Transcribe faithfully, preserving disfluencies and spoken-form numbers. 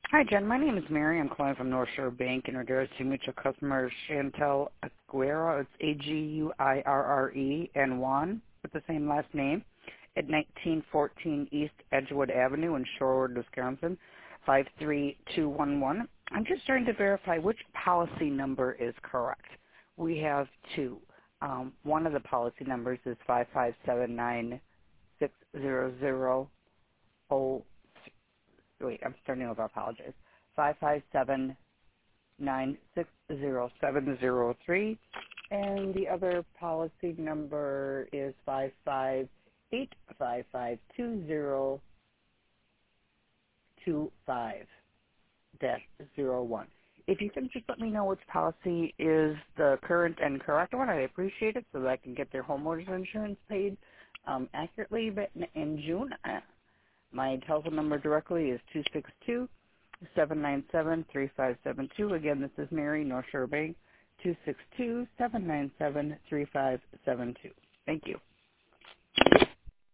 Hi, Jen. My name is Mary. I'm calling from North Shore Bank in regards to mutual customer Chantel Aguirre. It's A G U I R R E and Juan with the same last name at nineteen fourteen East Edgewood Avenue in Shorewood, Wisconsin, five three two one one. I'm just trying to verify which policy number is correct. We have two. Um, one of the policy numbers is five five seven nine six zero zero. Wait, I'm starting over. I apologize. Five five seven nine six zero seven zero three, and the other policy number is five five eight five five two zero two five dash zero one. If you can just let me know which policy is the current and correct one, I'd appreciate it so that I can get their homeowners insurance paid um, accurately. But in June, uh, my telephone number directly is two six two, seven nine seven, three five seven two. Again, this is Mary, North Shore Bank, two six two, seven nine seven, three five seven two. Thank you.